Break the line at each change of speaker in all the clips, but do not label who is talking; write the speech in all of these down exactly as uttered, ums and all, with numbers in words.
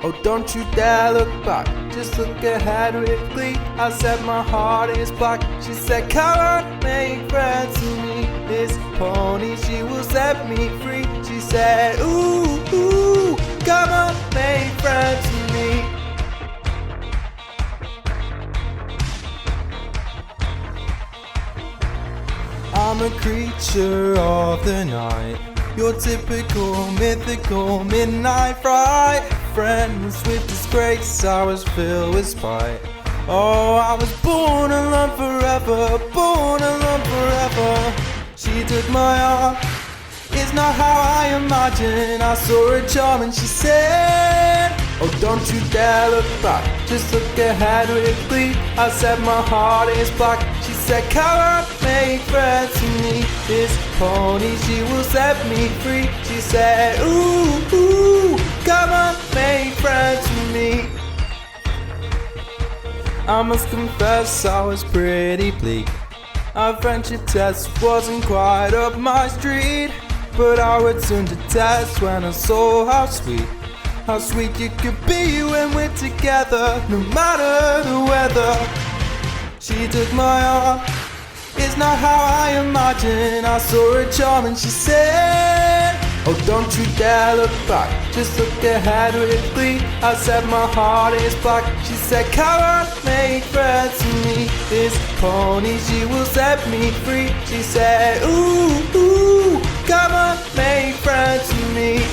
Oh, don't you dare look back, just look ahead with glee. I said my heart is black. She said, come on, make friends with me. This pony, she will set me free. She said, ooh, ooh, come on, make friends with me. I'm a creature of the night, your typical mythical midnight fright. Friends with disgrace, I was filled with spite. Oh, I was born alone forever, born alone forever. She took my arm, it's not how I imagined. I saw her charm and she said, oh, don't you dare look back, just look ahead with glee. I said my heart is black. She said, come on, make friends with me. This pony, she will set me free. She said, ooh, ooh, come on, make friends with me. I must confess I was pretty bleak. Our friendship test wasn't quite up my street, but I would turn to test when I saw how sweet, how sweet you could be when we're together, no matter the weather. She took my arm, it's not how I imagined. I saw her charm and she said, oh, don't you dare look back, just look ahead with glee. I said my heart is black. She said, come on, make friends with me. This pony, she will set me free. She said, ooh, ooh, come on, make friends with me.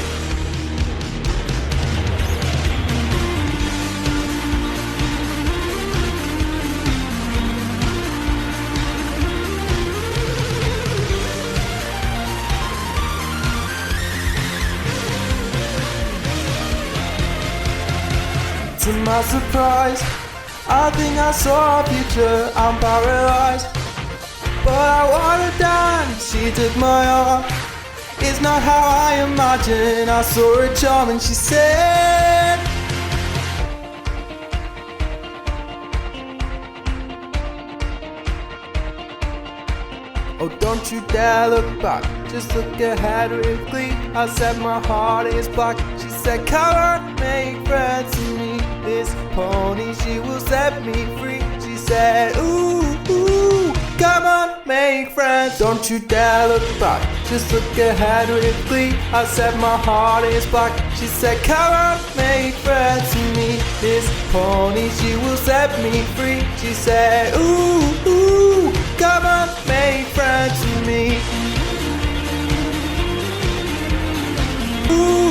To my surprise, I think I saw a future, I'm paralyzed, but I wanna dance. She took my arm, it's not how I imagined. I saw her charm and she said, oh, don't you dare look back, just look ahead with glee. I said my heart is black. She said, come on, make friends with me. This pony, she will set me free. She said, ooh, ooh, come on, make friends. Don't you dare look back, just look ahead with glee. I said my heart is black. She said, come on, make friends with me. This pony, she will set me free. She said, ooh, ooh, come on, make friends with me. Ooh.